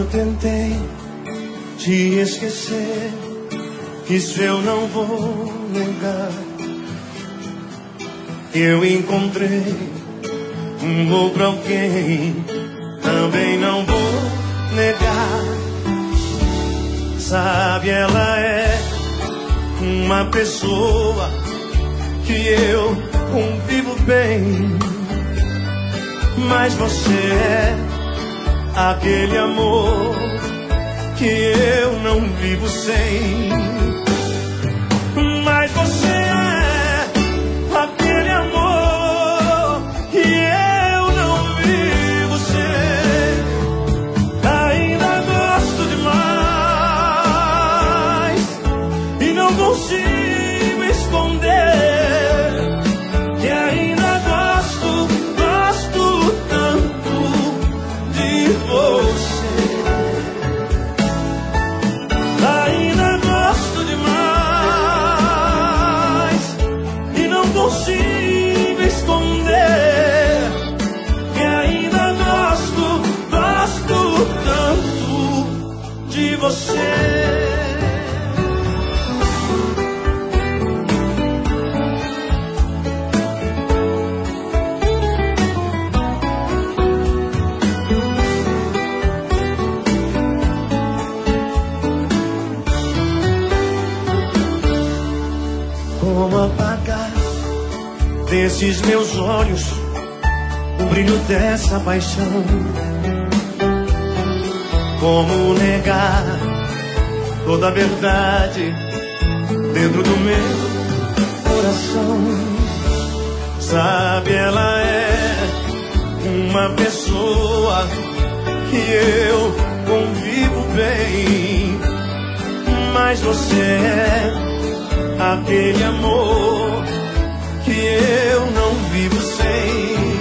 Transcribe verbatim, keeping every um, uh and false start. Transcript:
Eu tentei te esquecer, isso eu não vou negar. Eu encontrei um outro alguém, também não vou negar. Sabe, ela é uma pessoa que eu convivo bem, mas você é aquele amor que eu não vivo sem. Mas você é aquele amor que eu não vivo sem. Ainda gosto demais e não consigo esconder que ainda gosto, gosto tanto de você. Ainda gosto demais e não consigo esconder que ainda gosto, gosto tanto de você. Como apagar desses meus olhos o brilho dessa paixão? Como negar toda a verdade dentro do meu coração? Sabe, ela é uma pessoa que eu convivo bem, mas você é aquele amor que eu não vivo sem.